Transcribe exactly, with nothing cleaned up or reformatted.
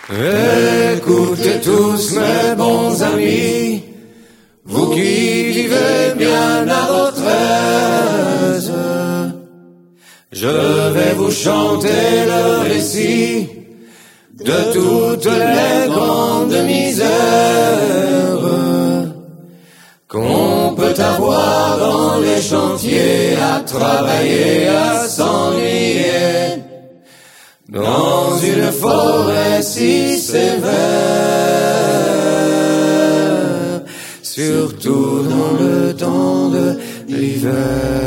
Écoutez tous mes bons amis, vous qui vivez bien à votre aise, je vais vous chanter le récit de toutes les grandes misères qu'on peut avoir dans les chantiers, à travailler, à s'ennuyer dans une forêt si sévère, surtout dans le temps de l'hiver.